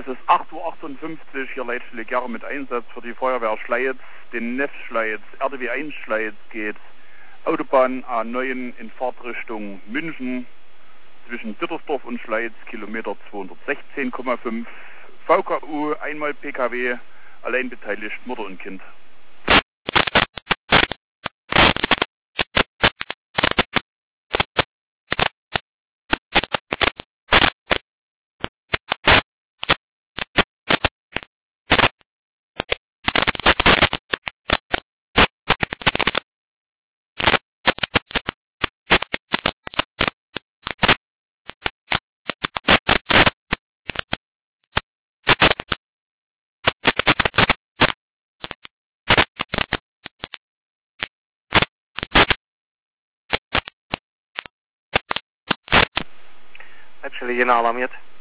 Es ist 8:58 Uhr, hier Leitstelle Gera mit Einsatz für die Feuerwehr Schleiz, den NEF Schleiz, RDW 1 Schleiz geht Autobahn A9 in Fahrtrichtung München zwischen Dittersdorf und Schleiz, Kilometer 216,5, VKU, einmal PKW, allein beteiligt Mutter und Kind. Leitstelle Jena alarmiert.